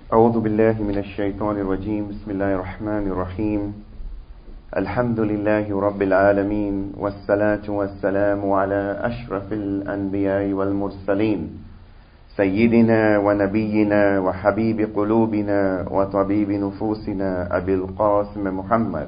أعوذ بالله من الشيطان الرجيم بسم الله الرحمن الرحيم الحمد لله رب العالمين والصلاة والسلام على أشرف الأنبياء والمرسلين سيدنا ونبينا وحبيب قلوبنا وطبيب نفوسنا أبي القاسم محمد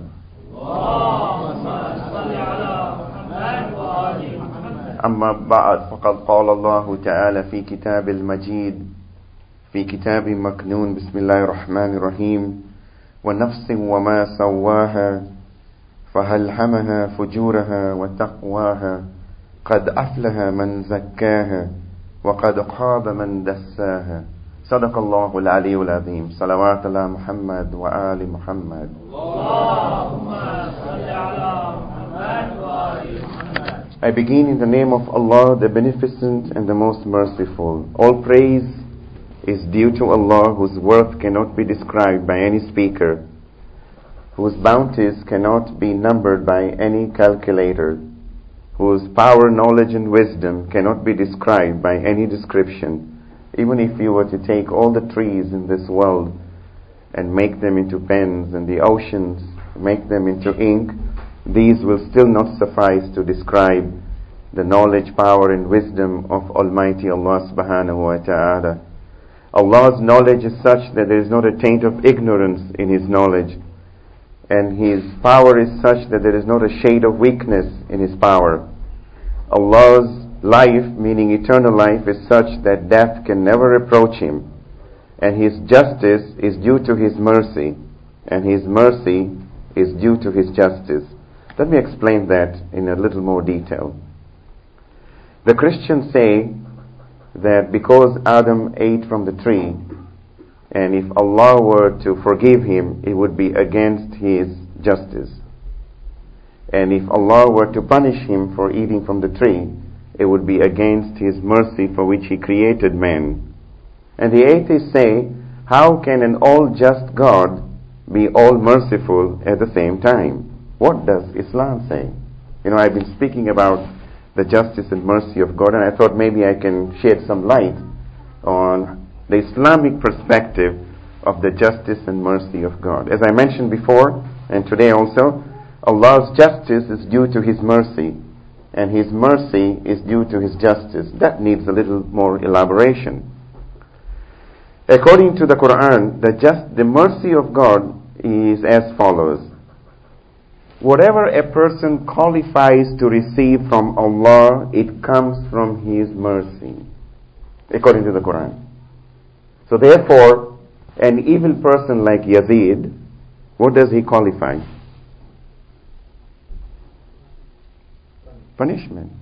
اللهم صل على محمد وآل محمد. أما بعد فقد قال الله تعالى في كتاب المجيد في كتاب مكنون بسم الله الرحمن الرحيم ونفس وما سواها فألهمها فجورها وتقواها قد أفلح من زكاها وقد خاب من دساها صدق الله العلي العظيم صلوات الله محمد وآل محمد. اللهم صل على محمد وآل محمد. I begin in the name of Allah, the Beneficent and the Most Merciful. All praise is due to Allah, whose worth cannot be described by any speaker, whose bounties cannot be numbered by any calculator, whose power, knowledge and wisdom cannot be described by any description. Even if you were to take all the trees in this world and make them into pens, and the oceans, make them into ink, these will still not suffice to describe the knowledge, power and wisdom of Almighty Allah subhanahu wa ta'ala. Allah's knowledge is such that there is not a taint of ignorance in His knowledge, and His power is such that there is not a shade of weakness in His power. Allah's life, meaning eternal life, is such that death can never reproach Him, and His justice is due to His mercy, and His mercy is due to His justice. Let me explain that in a little more detail. The Christians say that because Adam ate from the tree, and if Allah were to forgive him, it would be against His justice. And if Allah were to punish him for eating from the tree, it would be against His mercy for which He created man. And the atheists say, how can an all-just God be all-merciful at the same time? What does Islam say? I've been speaking about the justice and mercy of God, and I thought maybe I can shed some light on the Islamic perspective of the justice and mercy of God. As I mentioned before, and today also, Allah's justice is due to His mercy, and His mercy is due to His justice. That needs a little more elaboration. According to the Quran, the mercy of God is as follows. Whatever a person qualifies to receive from Allah, it comes from His mercy, according to the Quran. So therefore, an evil person like Yazid, what does he qualify? Punishment.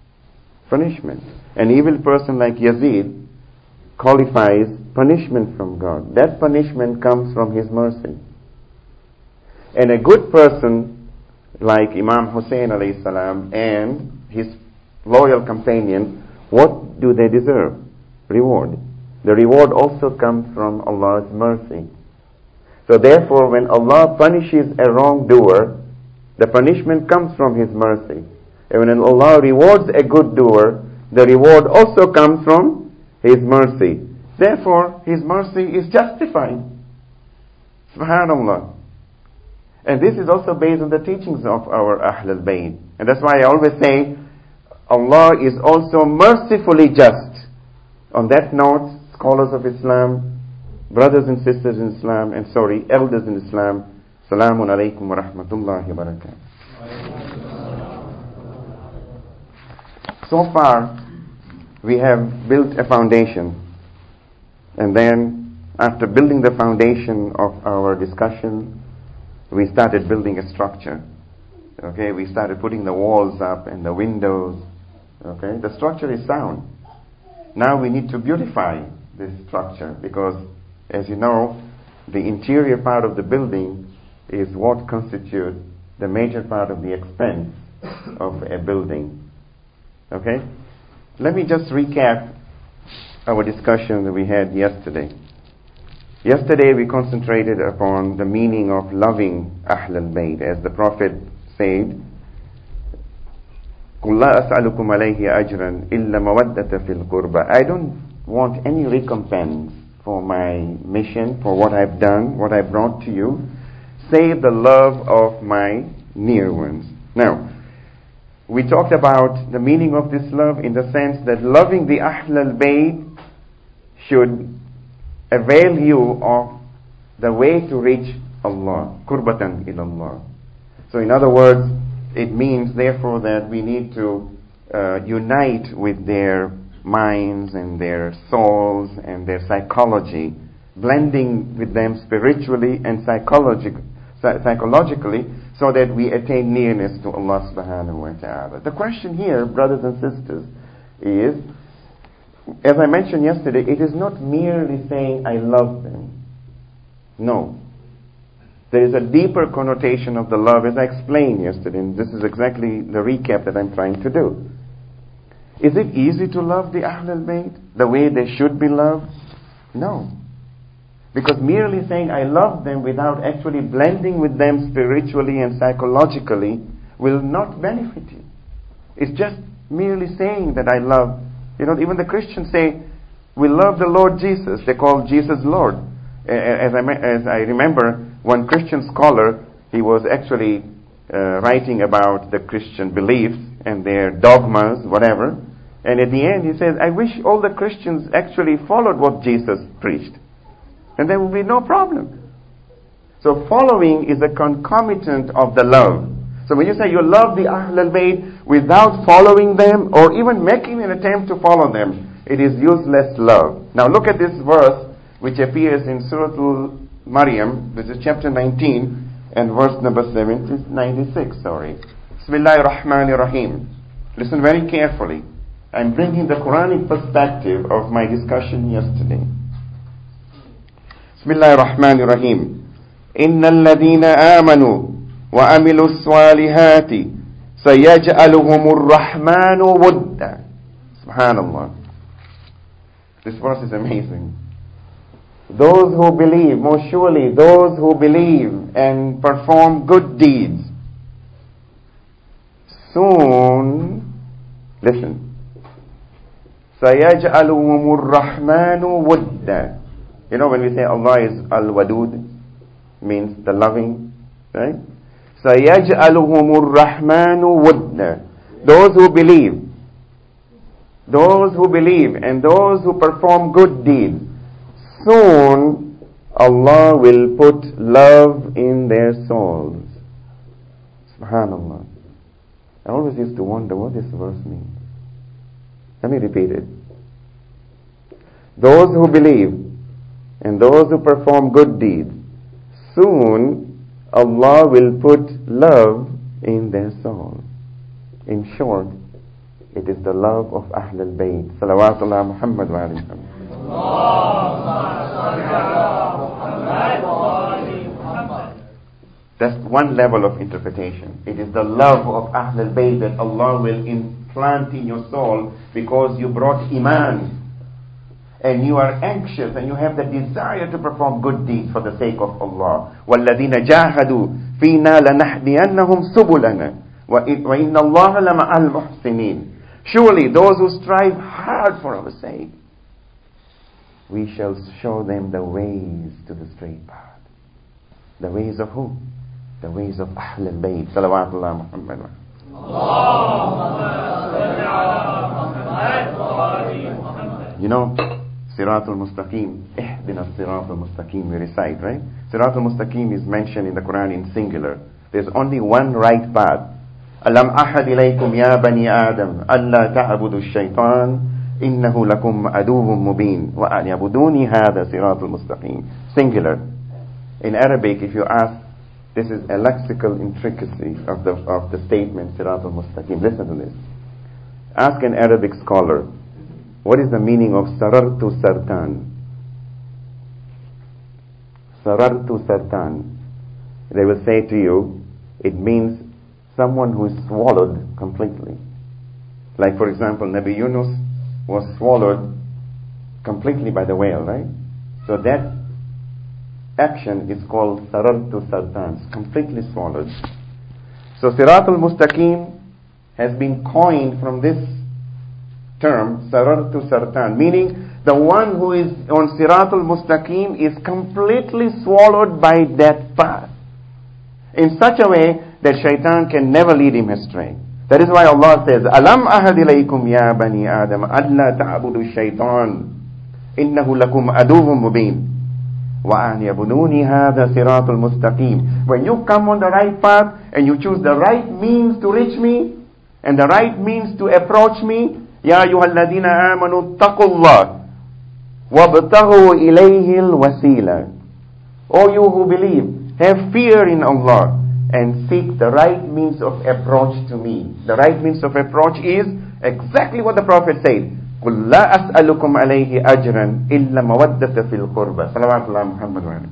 An evil person like Yazid qualifies punishment from God. That punishment comes from His mercy. And a good person like Imam Hussein alayhi salam and his loyal companion, what do they deserve? Reward. The reward also comes from Allah's mercy. So therefore, when Allah punishes a wrongdoer, the punishment comes from His mercy. And when Allah rewards a good doer, the reward also comes from His mercy. Therefore, His mercy is justified. Subhanallah. And this is also based on the teachings of our Ahlul Bayt. And that's why I always say, Allah is also mercifully just. On that note, scholars of Islam, brothers and sisters in Islam, elders in Islam, Salamun alaykum wa rahmatullahi wa barakatuh. So far, we have built a foundation. And then, after building the foundation of our discussion, we started building a structure. Okay, we started putting the walls up and the windows. Okay, the structure is sound. Now we need to beautify this structure because, as you know, the interior part of the building is what constitutes the major part of the expense of a building. Okay, let me just recap our discussion that we had yesterday. Yesterday we concentrated upon the meaning of loving Ahlul Bayt, as the Prophet said, قُلْ لَا أَسْأَلُكُمْ عَلَيْهِ أَجْرًا إِلَّا مَوَدَّةَ فِي الْقُرْبَى. I don't want any recompense for my mission, for what I've done, what I brought to you, save the love of my near ones. Now, we talked about the meaning of this love in the sense that loving the Ahl al-Bayt should avail you of the way to reach Allah, kurbatan ilallah. So in other words, it means therefore that we need to unite with their minds and their souls and their psychology, blending with them spiritually and psychologically, so that we attain nearness to Allah subhanahu wa ta'ala. The question here, brothers and sisters, is, as I mentioned yesterday, it is not merely saying I love them. No. There is a deeper connotation of the love, as I explained yesterday, and this is exactly the recap that I'm trying to do. Is it easy to love the Ahl al-Bayt the way they should be loved? No. Because merely saying I love them without actually blending with them spiritually and psychologically will not benefit you. It's just merely saying that I love. Even the Christians say, we love the Lord Jesus. They call Jesus Lord. As I remember, one Christian scholar, he was actually writing about the Christian beliefs and their dogmas, whatever. And at the end he says, I wish all the Christians actually followed what Jesus preached. And there will be no problem. So following is a concomitant of the love. So when you say you love the Ahl al-Bayt without following them or even making an attempt to follow them, it is useless love. Now look at this verse which appears in Surah Al-Maryam, which is chapter 19 and verse number 96. Bismillahir Rahmanir Rahim. Listen very carefully. I'm bringing the Quranic perspective of my discussion yesterday. Bismillahir Rahmanir Rahim. Innal ladhina amanu wa amilus salihati sayaj'aluhumur rahmanu wudda. Subhanallah. This verse is amazing. Those who believe, most surely those who believe and perform good deeds, soon, listen, سَيَجْعَلُهُمُ الرَّحْمَنُ وُدًّا. When we say Allah is Al-Wadud, means the loving, right? سَيَجْعَلُهُمُ الرَّحْمَنُ وُدًّا. Those who believe and those who perform good deeds, soon Allah will put love in their souls. Subhanallah. I always used to wonder what this verse means. Let me repeat it. Those who believe and those who perform good deeds, soon Allah will put love in their souls. In short, it is the love of Ahl al-Bayt. Salawatullah Muhammad wa alayhi wa. That's one level of interpretation. It is the love of Ahl al-Bayt that Allah will implant in your soul because you brought Iman and you are anxious and you have the desire to perform good deeds for the sake of Allah. وَالَّذِينَ جَاهَدُوا فِينَا لَنَهْدِيَنَّهُمْ سُبُلَنَا وَإِنَّ اللَّهَ لَمَعَ الْمُحْسِنِينَ. Surely those who strive hard for our sake, we shall show them the ways to the straight path. The ways of who? The ways of Ahl al-Bayt. Salawatullah Muhammad. Siratul Mustaqim, Ihdina Siratul Mustaqim, we recite, right? Siratul Mustaqim is mentioned in the Quran in singular. There's only one right path. Alam ahad ilaykum ya bani Adam, alla ta'budu ash-shaytan, innahu lakum aduwwun mubin, wa an yabuduni hadha Siratul Mustaqim. Singular. In Arabic, if you ask, this is a lexical intricacy of the statement Siratul Mustaqim. Listen to this. Ask an Arabic scholar, what is the meaning of sarartu sartan? Sarartu sartan. They will say to you, it means someone who is swallowed completely. Like for example, Nabi Yunus was swallowed completely by the whale, right? So that action is called sarartu sartan, it's completely swallowed. So Siratul Mustaqim has been coined from this term, sarartu sartan, meaning the one who is on Siratul Mustaqim is completely swallowed by that path in such a way that shaitan can never lead him astray. That is why Allah says, Alam ahad ilaykum ya bani Adam, alla ta'budu shaitan, innahu lakum aduwwun mubin. Wa an yabununi hadha siratul mustaqim. When you come on the right path and you choose the right means to reach me and the right means to approach me, ya ayyuhalladhina amanu taqullah wabtaghu ilayhi alwasila. O you who believe, have fear in Allah and seek the right means of approach to me. The right means of approach is exactly what the Prophet said. قُلْ لَا أَسْأَلُكُمْ عَلَيْهِ أَجْرًا إِلَّا مَوَدَّةَ فِي الْقُرْبَى. صلوات الله محمد وعليه.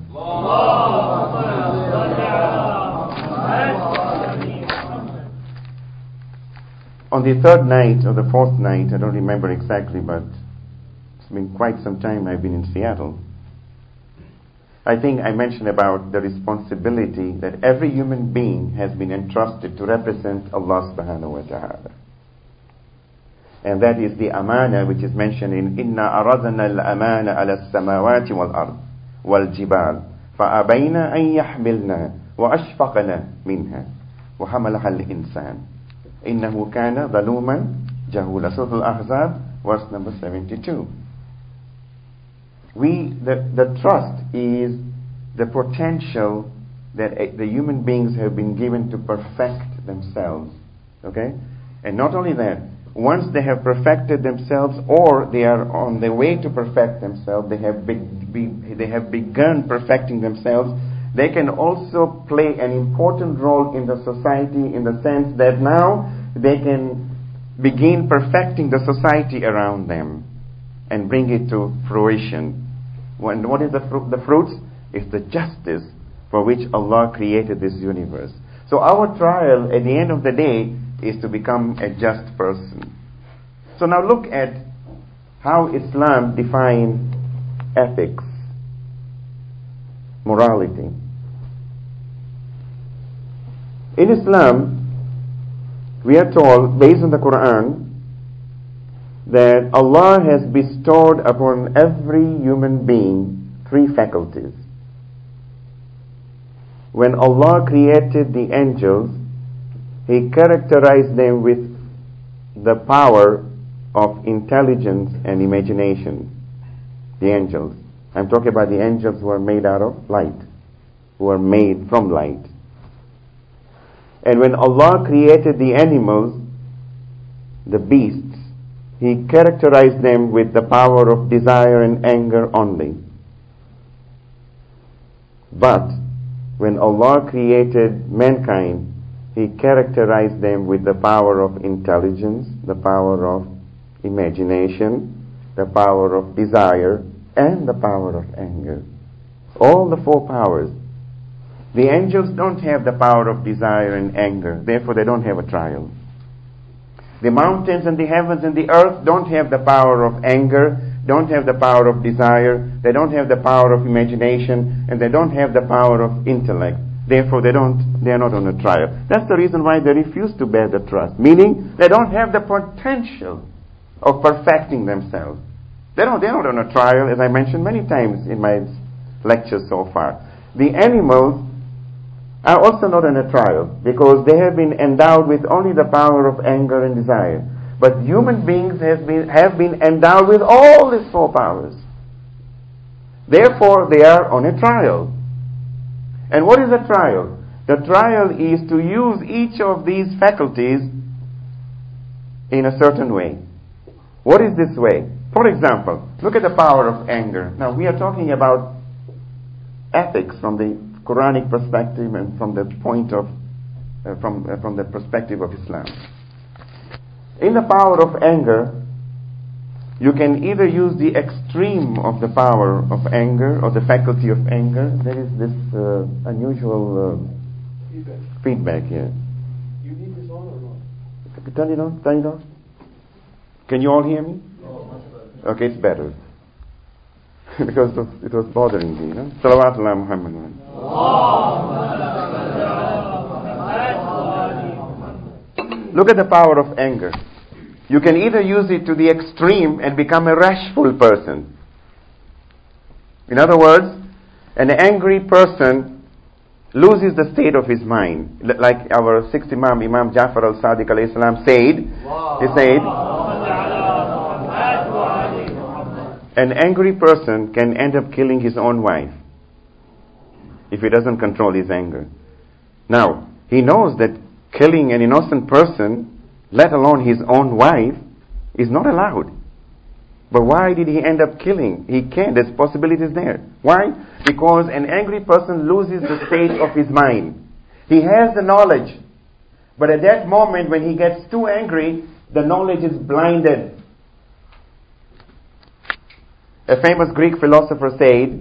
On the third night or the fourth night, I don't remember exactly, but it's been quite some time I've been in Seattle. I think I mentioned about the responsibility that every human being has been entrusted to represent Allah subhanahu wa ta'ala. And that is the amana which is mentioned in Inna aradna al-amana ala as-samawati wal-ard wal-jibal fa'abayna an yahmilna wa ashfaqna minha wa hamalaha al-insan innahu kana zaluman jahula. Surah Al-Ahzab, verse number 72. The trust is the potential that the human beings have been given to perfect themselves. Okay? And not only that, once they have perfected themselves or they are on their way to perfect themselves, they have begun perfecting themselves, they can also play an important role in the society in the sense that now they can begin perfecting the society around them and bring it to fruition. And what is the fruits? It's the justice for which Allah created this universe. So our trial at the end of the day is to become a just person. So now look at how Islam defines ethics, morality. In Islam, we are told, based on the Quran, that Allah has bestowed upon every human being 3 faculties. When Allah created the angels, He characterized them with the power of intelligence and imagination. The angels. I'm talking about the angels who are made out of light, who are made from light. And when Allah created the animals, the beasts, He characterized them with the power of desire and anger only. But when Allah created mankind, He characterized them with the power of intelligence, the power of imagination, the power of desire, and the power of anger. All the 4 powers. The angels don't have the power of desire and anger, therefore they don't have a trial. The mountains and the heavens and the earth don't have the power of anger, don't have the power of desire, they don't have the power of imagination, and they don't have the power of intellect. Therefore they are not on a trial. That's the reason why they refuse to bear the trust. Meaning, they don't have the potential of perfecting themselves. They're not on a trial, as I mentioned many times in my lectures so far. The animals are also not on a trial because they have been endowed with only the power of anger and desire. But human beings have been endowed with all these 4 powers. Therefore, they are on a trial. And what is a trial? The trial is to use each of these faculties in a certain way. What is this way? For example, look at the power of anger. Now, we are talking about ethics from the Quranic perspective and from the point of from the perspective of Islam. In the power of anger, you can either use the extreme of the power of anger or the faculty of anger. There is this unusual feedback here. You need this on or not? Turn it on. Turn it on. Can you all hear me? Okay, it's better. Because it was bothering me, no? Salawatullah Muhammad. Look at the power of anger. You can either use it to the extreme and become a rashful person. In other words, an angry person loses the state of his mind. Like our sixth Imam, Imam Jafar al-Sadiq alayhi salam said, he said, an angry person can end up killing his own wife if he doesn't control his anger. Now, he knows that killing an innocent person, let alone his own wife, is not allowed. But why did he end up killing? He can't. There's possibilities there. Why? Because an angry person loses the state of his mind. He has the knowledge. But at that moment when he gets too angry, the knowledge is blinded. A famous Greek philosopher said,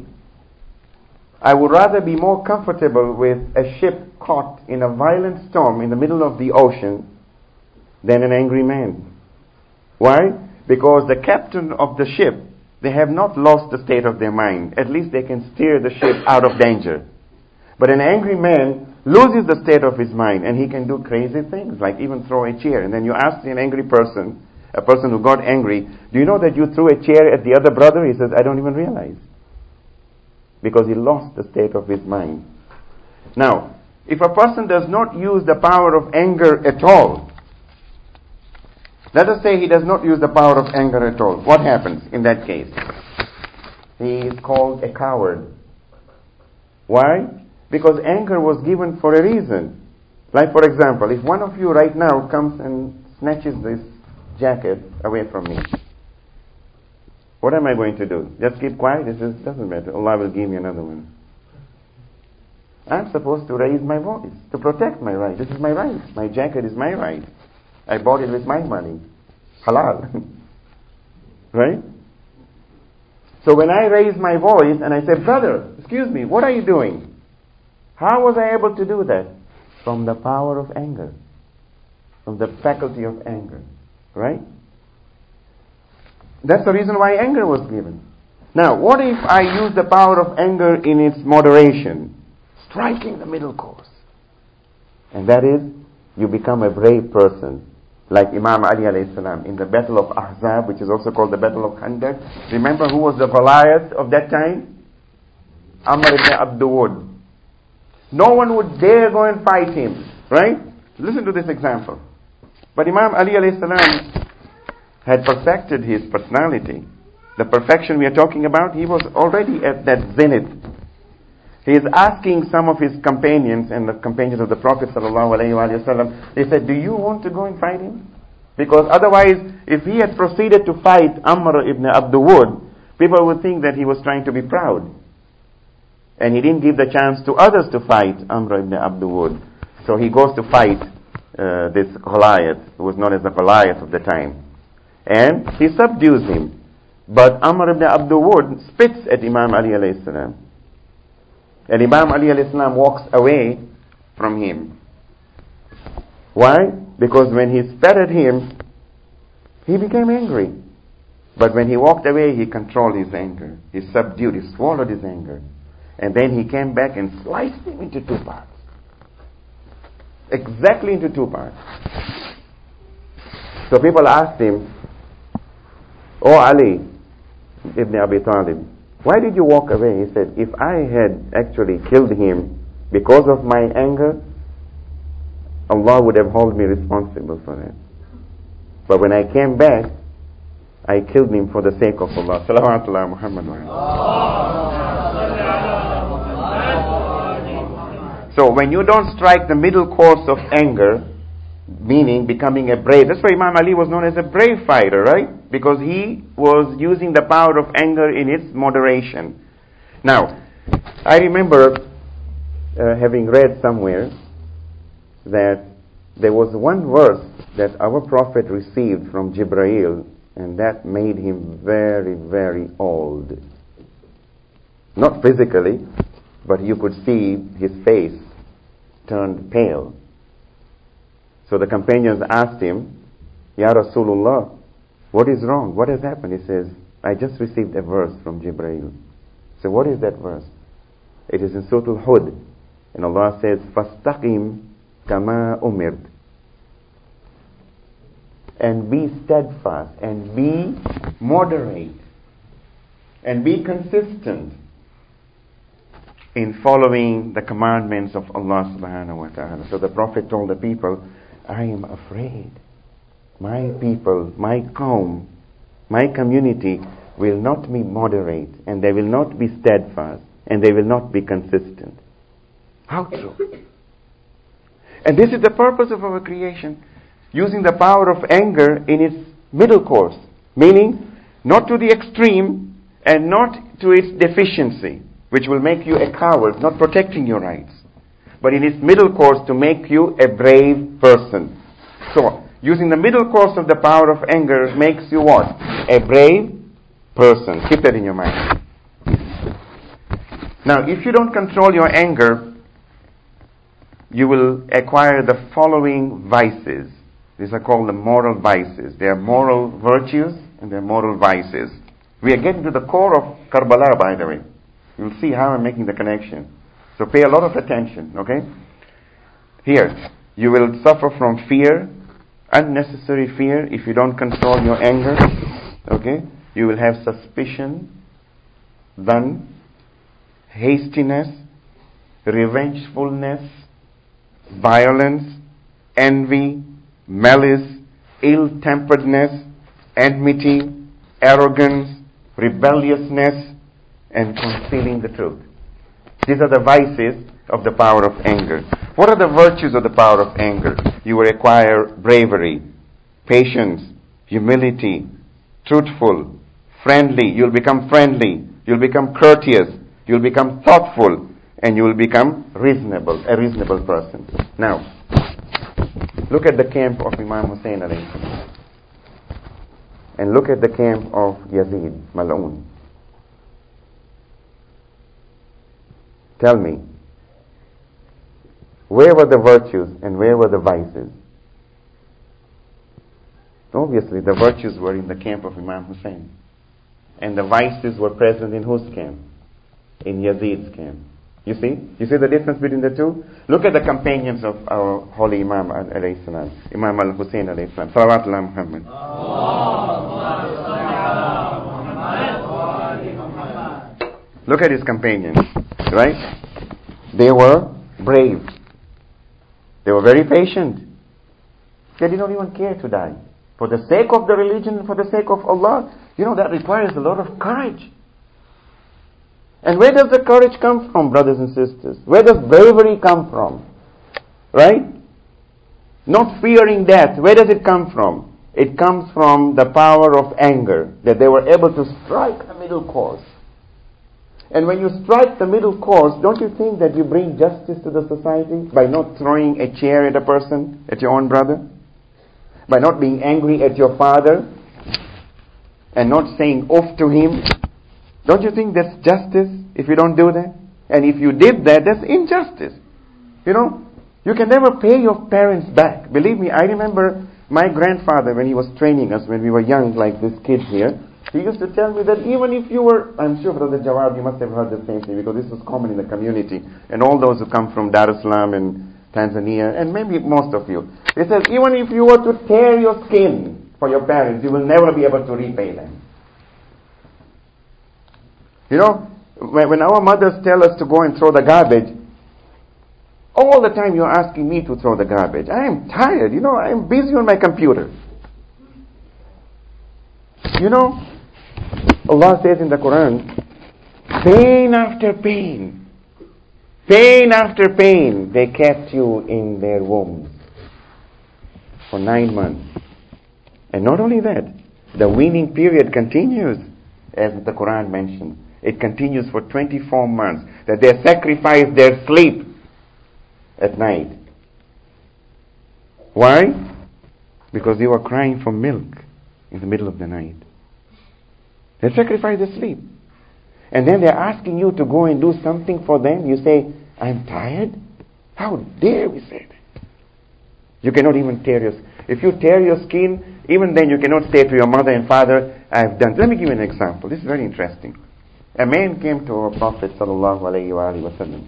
I would rather be more comfortable with a ship caught in a violent storm in the middle of the ocean than an angry man. Why? Because the captain of the ship, they have not lost the state of their mind. At least they can steer the ship out of danger. But an angry man loses the state of his mind, and he can do crazy things, like even throw a chair. And then you ask an angry person, a person who got angry, do you know that you threw a chair at the other brother? He says, I don't even realize. Because he lost the state of his mind. Now, if a person does not use the power of anger at all, let us say he does not use the power of anger at all. What happens in that case? He is called a coward. Why? Because anger was given for a reason. Like for example, if one of you right now comes and snatches this jacket away from me, what am I going to do? Just keep quiet? It doesn't matter. Allah will give me another one. I'm supposed to raise my voice to protect my right. This is my right. My jacket is my right. I bought it with my money. Halal. Right? So when I raise my voice and I say, brother, excuse me, what are you doing? How was I able to do that? From the power of anger. From the faculty of anger. Right? That's the reason why anger was given. Now, what if I use the power of anger in its moderation? Striking the middle course. And that is, you become a brave person. Like Imam Ali alayhi salam in the battle of Ahzab, which is also called the battle of Khandaq. Remember who was the Goliath of that time? Amr ibn Abdul Wud. No one would dare go and fight him. Right? Listen to this example. But Imam Ali alayhi salam had perfected his personality. The perfection we are talking about, he was already at that zenith. He is asking some of his companions and the companions of the Prophet ﷺ, they said, do you want to go and fight him? Because otherwise, if he had proceeded to fight Amr ibn Abdul Wud, people would think that he was trying to be proud. And he didn't give the chance to others to fight Amr ibn Abdul Wud. So he goes to fight this Goliath, who was known as the Goliath of the time. And he subdues him. But Amr ibn Abdul Wud spits at Imam Ali alayhi salam. And Imam Ali alayhi salam walks away from him. Why? Because when he spat at him, he became angry. But when he walked away, he controlled his anger. He subdued, he swallowed his anger. And then he came back and sliced him into two parts. Exactly into two parts. So people asked him, "Oh Ali ibn Abi Talib, why did you walk away?" He said, "If I had actually killed him because of my anger, Allah would have held me responsible for that. But when I came back, I killed him for the sake of Allah." Salawatullah Muhammad. So when you don't strike the middle course of anger, meaning becoming a brave, that's why Imam Ali was known as a brave fighter, right? Because he was using the power of anger in its moderation. Now, I remember having read somewhere that there was one verse that our Prophet received from Jibreel, and that made him very, very old. Not physically, but you could see his face turned pale. So the companions asked him, "Ya Rasulullah, what is wrong? What has happened?" He says, "I just received a verse from Jibreel." So what is that verse? It is in Surah Al-Hud. And Allah says, "Fastaqim kama umirt." and be steadfast and be moderate and be consistent in following the commandments of Allah subhanahu wa ta'ala. So the Prophet told the people, I am afraid. My people, my qawm, my community will not be moderate, and they will not be steadfast, and they will not be consistent. How true. And this is the purpose of our creation, using the power of anger in its middle course, meaning not to the extreme and not to its deficiency, which will make you a coward, not protecting your rights, but in its middle course to make you a brave person. So, using the middle course of the power of anger makes you what? A brave person. Keep that in your mind. Now, if you don't control your anger, you will acquire the following vices. These are called the moral vices. They are moral virtues and they are moral vices. We are getting to the core of Karbala, by the way. You'll see how I'm making the connection. So pay a lot of attention, okay? Here, you will suffer from fear, unnecessary fear, if you don't control your anger, okay? You will have suspicion, dhan, hastiness, revengefulness, violence, envy, malice, ill-temperedness, enmity, arrogance, rebelliousness, and concealing the truth. These are the vices of the power of anger. What are the virtues of the power of anger? You will acquire bravery, patience, humility, truthful, friendly. You'll become friendly. You'll become courteous. You'll become thoughtful. And you will become reasonable, a reasonable person. Now, look at the camp of Imam Hussein alayhi salam. And look at the camp of Yazid, Mal'un. Tell me, where were the virtues and where were the vices? Obviously, the virtues were in the camp of Imam Hussein. And the vices were present in whose camp? In Yazid's camp. You see? You see the difference between the two? Look at the companions of our holy Imam alayhi salam, Imam al-Hussein alayhi salam. Salawatullah Muhammad. Look at his companions, right? They were brave. They were very patient. They did not even care to die. For the sake of the religion, for the sake of Allah, that requires a lot of courage. And where does the courage come from, brothers and sisters? Where does bravery come from? Right? Not fearing death. Where does it come from? It comes from the power of anger, that they were able to strike the middle course. And when you strike the middle course, don't you think that you bring justice to the society by not throwing a chair at a person, at your own brother? By not being angry at your father and not saying off to him? Don't you think that's justice if you don't do that? And if you did that, that's injustice. You can never pay your parents back. Believe me, I remember my grandfather when he was training us when we were young, like this kid here. He used to tell me that even if you were, I'm sure Brother Jawad, you must have heard the same thing because this was common in the community. And all those who come from Dar es Salaam and Tanzania, and maybe most of you. They said, even if you were to tear your skin for your parents, you will never be able to repay them. When our mothers tell us to go and throw the garbage, all the time you're asking me to throw the garbage. I am tired, I am busy on my computer. Allah says in the Quran, pain after pain, pain after pain, they kept you in their wombs for 9 months. And not only that, the weaning period continues, as the Quran mentions. It continues for 24 months, that they sacrifice their sleep at night. Why? Because they were crying for milk in the middle of the night. They sacrifice their sleep. And then they're asking you to go and do something for them. You say, I'm tired? How dare we say that? You cannot even tear your skin. If you tear your skin, even then you cannot say to your mother and father, I've done. Let me give you an example. This is very interesting. A man came to our Prophet sallallahu alayhi wa sallam.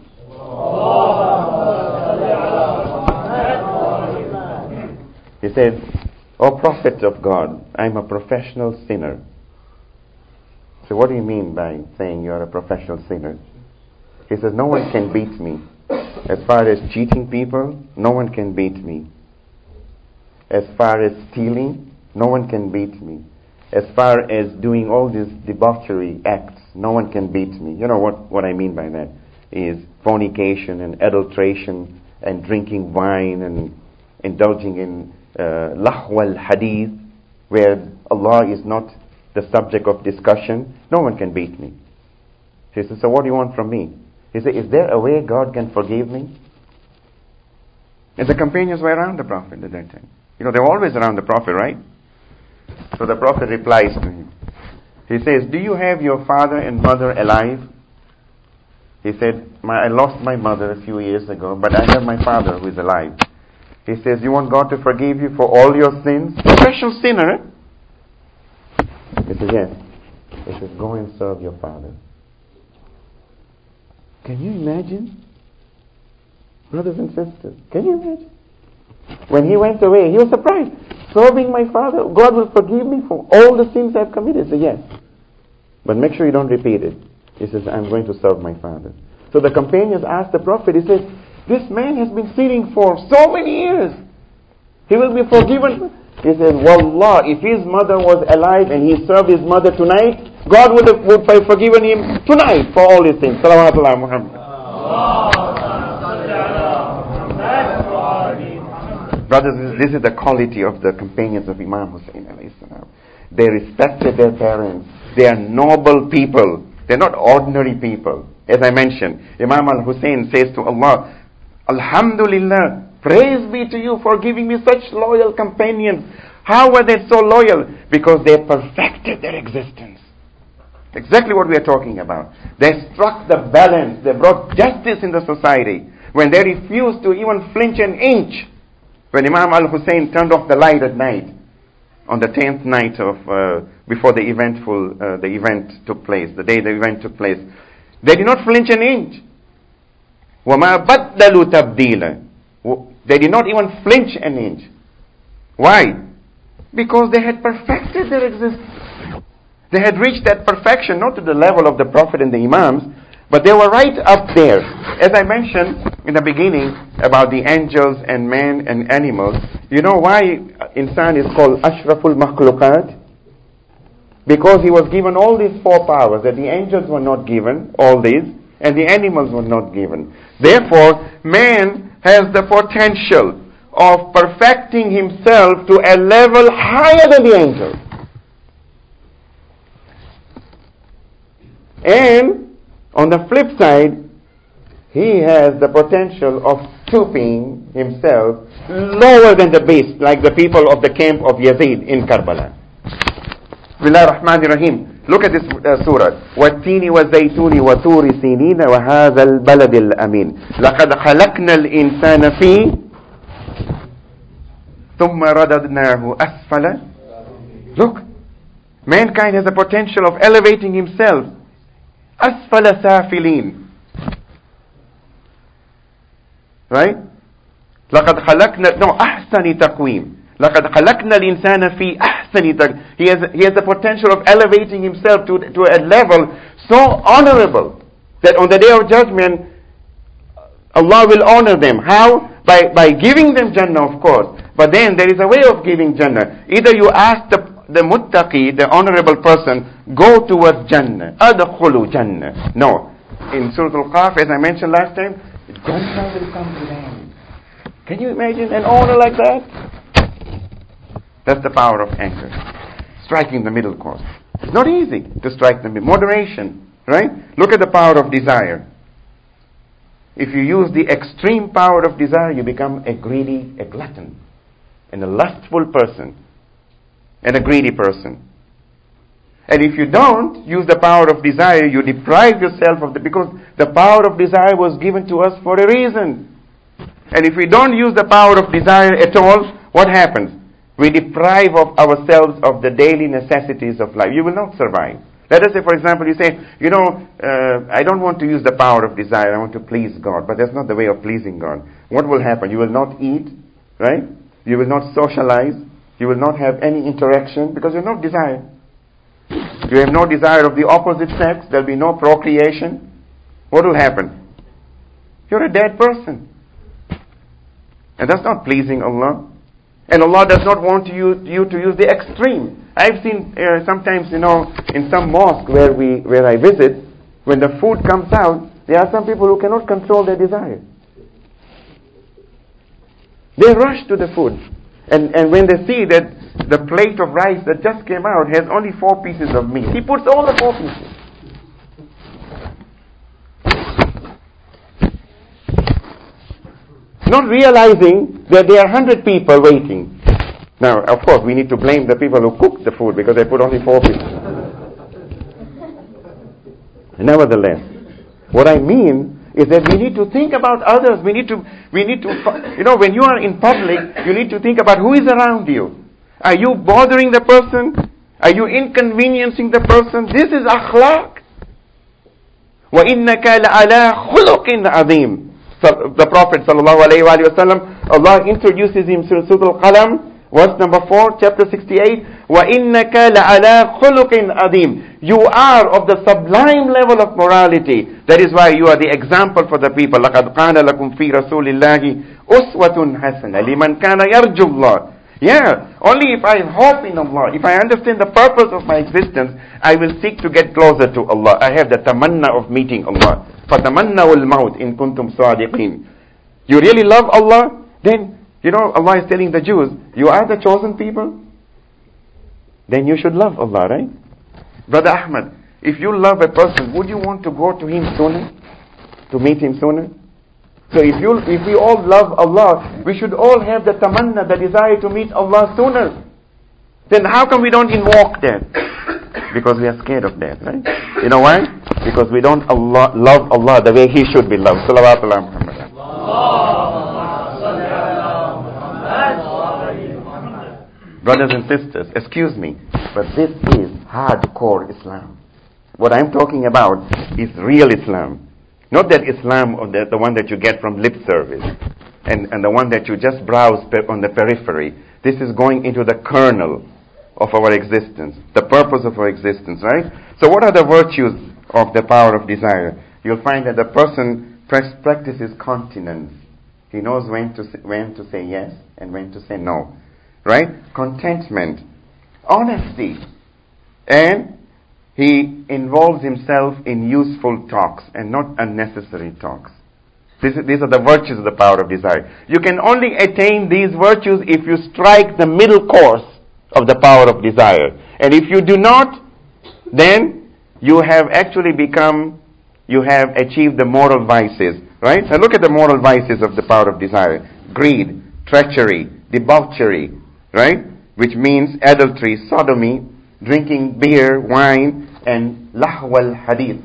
He said, "Oh, prophet of God, I'm a professional sinner." So what do you mean by saying you're a professional sinner? He says, "No one can beat me. As far as cheating people, no one can beat me. As far as stealing, no one can beat me. As far as doing all these debauchery acts, no one can beat me." You know what I mean by that is fornication and adulteration and drinking wine and indulging in lahw al-hadith, where Allah is not the subject of discussion. No one can beat me. He says, "So what do you want from me?" He said, "Is there a way God can forgive me?" And the companions were around the Prophet at that time. You know, they were always around the Prophet, right? So the Prophet replies to him. He says, "Do you have your father and mother alive?" He said, "I lost my mother a few years ago, but I have my father who is alive." He says, "You want God to forgive you for all your sins?" Professional sinner, eh? He says, "Yes." He says, "Go and serve your father." Can you imagine? Brothers and sisters, can you imagine? When he went away, he was surprised. "Serving my father, God will forgive me for all the sins I've committed." He said, "Yes. But make sure you don't repeat it." He says, "I'm going to serve my father." So the companions asked the Prophet, he says, "This man has been sinning for so many years. He will be forgiven." He says, "Wallah, if his mother was alive and he served his mother tonight, God would have forgiven him tonight for all his sins." Salawatullah Muhammad. Brothers, this is the quality of the companions of Imam Hussein alayhi salam. They respected their parents. They are noble people. They're not ordinary people. As I mentioned, Imam al-Hussein says to Allah, "Alhamdulillah, praise be to you for giving me such loyal companions." How were they so loyal? Because they perfected their existence. Exactly what we are talking about. They struck the balance. They brought justice in the society. When they refused to even flinch an inch. When Imam al-Hussein turned off the light at night, on the 10th night of before the event took place, the day the event took place, they did not flinch an inch. وَمَا بَدَّلُوا تَبْدِيلًا. They did not even flinch an inch. Why? Because they had perfected their existence. They had reached that perfection, not to the level of the Prophet and the Imams, but they were right up there. As I mentioned in the beginning about the angels and man and animals, you know why insan is called Ashraful Makhluqat? Because he was given all these four powers that the angels were not given, all these, and the animals were not given. Therefore, man has the potential of perfecting himself to a level higher than the angels. And on the flip side, he has the potential of stooping himself lower than the beast, like the people of the camp of Yazid in Karbala. Bismillah ar-Rahman ar-Rahim. Look at this surah. وَالتِّينِ وَالزَّيْتُونِ وَطُورِ سِينِينَ وَهَذَا الْبَلَدِ الْأَمِينَ لَقَدْ خَلَقْنَا الْإِنسَانَ فِي ثُمَّ رَدَدْنَاهُ أَسْفَلَ. Look, mankind has the potential of elevating himself أسفل سافلين. Right? لقد خلقنا أحسن تقويم. لقد خلقنا الإنسان في أحسن تقويم. He has the potential of elevating himself to a level so honorable that on the day of judgment Allah will honor them. How? By giving them Jannah, of course. But then there is a way of giving Jannah. Either you ask the muttaqi, the honorable person, go towards Jannah. Adkhulu Jannah. No. In Surah Al-Qaf, as I mentioned last time, Jannah will come to them. Can you imagine an honor like that? That's the power of anger. Striking the middle course. It's not easy to strike the middle. Moderation. Right? Look at the power of desire. If you use the extreme power of desire, you become a greedy, a glutton, and a lustful person, and a greedy person. And if you don't use the power of desire, you deprive yourself of because the power of desire was given to us for a reason. And if we don't use the power of desire at all, what happens? We deprive of ourselves of the daily necessities of life. You will not survive. Let us say, for example, you say, I don't want to use the power of desire. I want to please God. But that's not the way of pleasing God. What will happen? You will not eat, right? You will not socialize. You will not have any interaction because you have no desire. You have no desire of the opposite sex. There will be no procreation. What will happen? You're a dead person. And that's not pleasing Allah. And Allah does not want you to use the extreme. I've seen sometimes, in some mosque where I visit, when the food comes out, there are some people who cannot control their desire. They rush to the food. And when they see that the plate of rice that just came out has only 4 pieces of meat, he puts all the 4 pieces. Not realizing that there are 100 people waiting. Now, of course, we need to blame the people who cooked the food because they put only 4 pieces. Nevertheless, what I mean is that we need to think about others. We need to, when you are in public, you need to think about who is around you. Are you bothering the person? Are you inconveniencing the person? This is akhlaq. وَإِنَّكَ لَعَلَىٰ خُلُقٍ عَظِيمٍ. So the Prophet ﷺ, Allah introduces him to Surah Al-Qalam, verse number 4, chapter 68. وَإِنَّكَ لَعَلَىٰ خُلُقٍ عَظِيمٍ. You are of the sublime level of morality. That is why you are the example for the people. لَقَدْ قَانَ لَكُمْ فِي رَسُولِ اللَّهِ أُسْوَةٌ حَسَنَةٌ لِمَنْ كَانَ يَرْجُو اللَّهِ. Yeah, only if I hope in Allah, if I understand the purpose of my existence, I will seek to get closer to Allah. I have the tamanna of meeting Allah. فَتَمَنَّوُا الْمَوْتِ إِن كُنْتُمْ صَادِقِينَ. You really love Allah? Then, Allah is telling the Jews, you are the chosen people? Then you should love Allah, right? Brother Ahmad, if you love a person, would you want to go to him sooner? To meet him sooner? So if we all love Allah, we should all have the tamanna, the desire to meet Allah sooner. Then how come we don't invoke that? Because we are scared of that, right? You know why? Because we don't love Allah the way He should be loved. Salawatu ala Muhammad. Brothers and sisters, excuse me, but this is hardcore Islam. What I'm talking about is real Islam. Not that Islam, or the one that you get from lip service, and the one that you just browse on the periphery. This is going into the kernel of our existence, the purpose of our existence, right? So what are the virtues of the power of desire? You'll find that the person practices continence. He knows when to say yes and when to say no, right? Contentment, honesty, and he involves himself in useful talks and not unnecessary talks. These are the virtues of the power of desire. You can only attain these virtues if you strike the middle course of the power of desire. And if you do not, then you have actually achieved the moral vices, right? Now look at the moral vices of the power of desire. Greed, treachery, debauchery, right? Which means adultery, sodomy, drinking beer, wine, and lahwal hadith.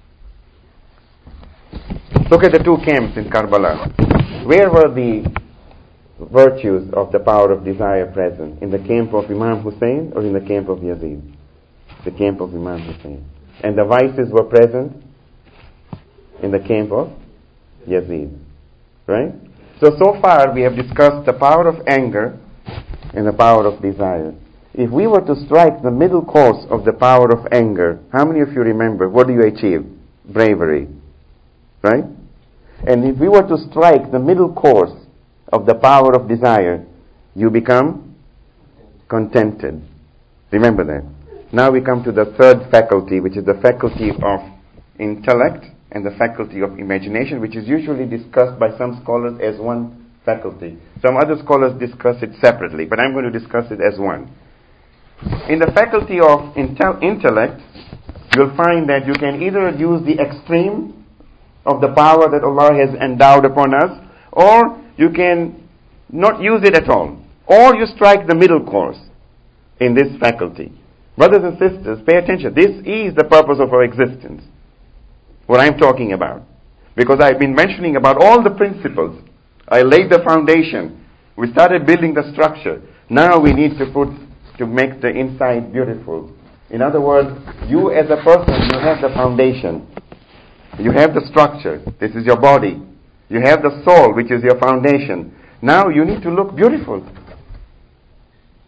Look at the 2 camps in Karbala. Where were the virtues of the power of desire present? In the camp of Imam Hussein or in the camp of Yazid? The camp of Imam Hussein. And the vices were present in the camp of Yazid. Right? So far we have discussed the power of anger and the power of desire. If we were to strike the middle course of the power of anger, how many of you remember? What do you achieve? Bravery. Right? And if we were to strike the middle course of the power of desire, you become contented. Remember that. Now we come to the third faculty, which is the faculty of intellect and the faculty of imagination, which is usually discussed by some scholars as one faculty. Some other scholars discuss it separately, but I'm going to discuss it as one. In the faculty of intellect, you'll find that you can either use the extreme of the power that Allah has endowed upon us, or you can not use it at all, or you strike the middle course in this faculty. Brothers and sisters, pay attention. This is the purpose of our existence, what I'm talking about. Because I've been mentioning about all the principles. I laid the foundation. We started building the structure. Now we need to make the inside beautiful. In other words, you as a person, you have the foundation. You have the structure. This is your body. You have the soul, which is your foundation. Now you need to look beautiful.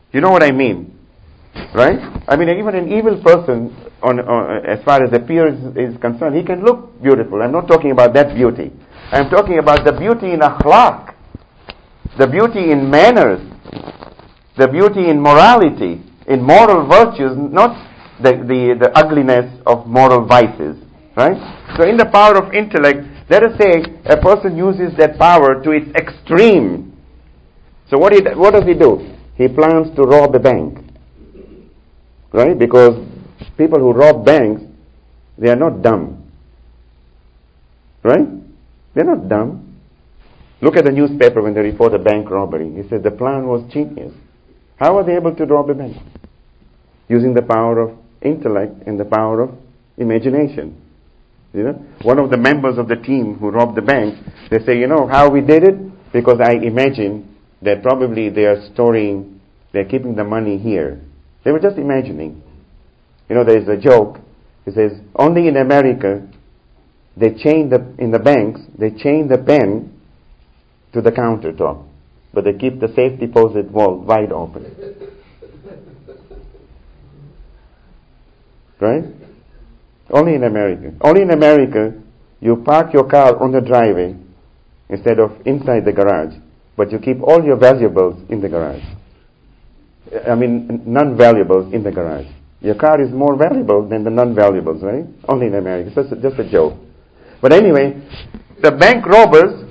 You know what I mean, right? I mean, even an evil person, as far as appearance is concerned, he can look beautiful. I'm not talking about that beauty. I'm talking about the beauty in akhlaq, the beauty in manners, the beauty in morality, in moral virtues, not the ugliness of moral vices, right? So in the power of intellect, let us say a person uses that power to its extreme. So what does he do? He plans to rob a bank, right? Because people who rob banks, they are not dumb, right? They're not dumb. Look at the newspaper when they report a bank robbery. He says the plan was genius. How are they able to rob a bank? Using the power of intellect and the power of imagination. You know, one of the members of the team who robbed the bank, they say, you know how we did it? Because I imagine that probably they're keeping the money here. They were just imagining. You know, there is a joke. It says, only in America, in the banks, they chain the pen to the countertop, but they keep the safe deposit vault wide open. Right? Only in America. Only in America, you park your car on the driveway instead of inside the garage, but you keep all your valuables in the garage. I mean, non-valuables in the garage. Your car is more valuable than the non-valuables, right? Only in America. So it's just a joke. But anyway, the bank robbers,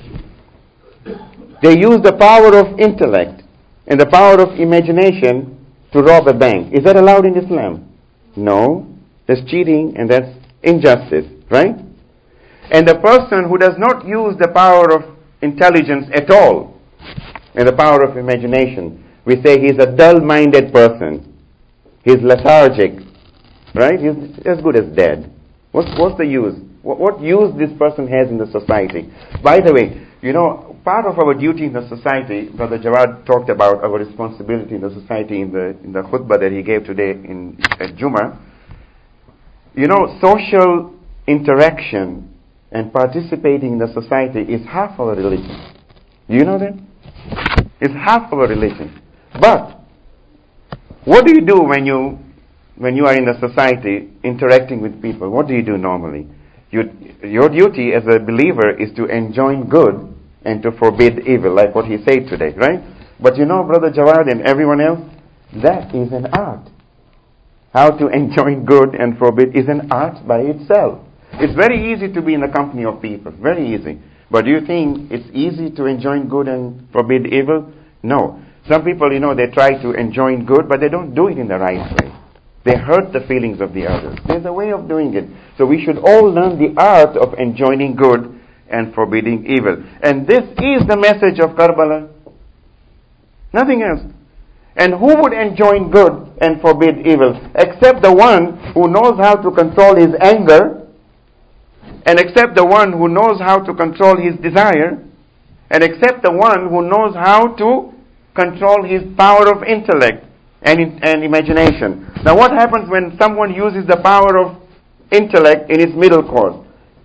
they use the power of intellect and the power of imagination to rob a bank. Is that allowed in Islam? No. That's cheating and that's injustice, right? And the person who does not use the power of intelligence at all and the power of imagination, we say he's a dull-minded person. He's lethargic, right? He's as good as dead. What's the use? What use this person has in the society? By the way, you know, part of our duty in the society, Brother Jawad talked about our responsibility in the society in the khutbah that he gave today at Jummah. You know, social interaction and participating in the society is half our religion. Do you know that? It's half our religion. But what do you do when you are in the society interacting with people? What do you do normally? Your duty as a believer is to enjoin good and to forbid evil, like what he said today, right? But you know, Brother Jawad and everyone else, that is an art. How to enjoin good and forbid is an art by itself. It's very easy to be in the company of people, very easy. But do you think it's easy to enjoin good and forbid evil? No. Some people, you know, they try to enjoin good, but they don't do it in the right way. They hurt the feelings of the others. There's a way of doing it. So we should all learn the art of enjoining good and forbidding evil. And this is the message of Karbala. Nothing else. And who would enjoin good and forbid evil? Except the one who knows how to control his anger, and except the one who knows how to control his desire, and except the one who knows how to control his power of intellect and imagination. Now what happens when someone uses the power of intellect in its middle course?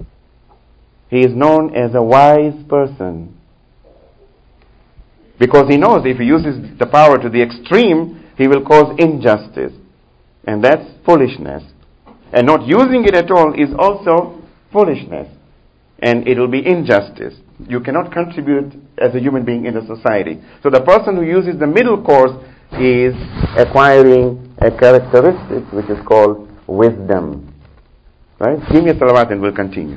He is known as a wise person. Because he knows if he uses the power to the extreme, he will cause injustice. And that's foolishness. And not using it at all is also foolishness. And it will be injustice. You cannot contribute as a human being in the society. So the person who uses the middle course is acquiring a characteristic which is called wisdom. Right? Give me a salawat and we'll continue.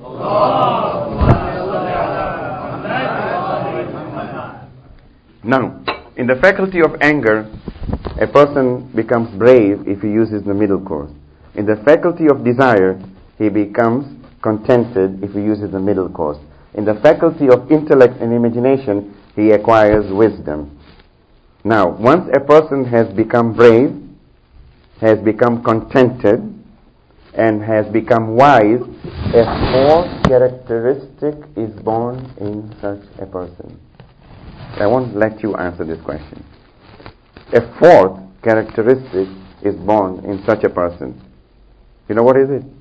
Now, in the faculty of anger, a person becomes brave if he uses the middle course. In the faculty of desire, he becomes contented if he uses the middle course. In the faculty of intellect and imagination, he acquires wisdom. Now, once a person has become brave, has become contented, and has become wise, a fourth characteristic is born in such a person. I won't let you answer this question. A fourth characteristic is born in such a person. You know what is it?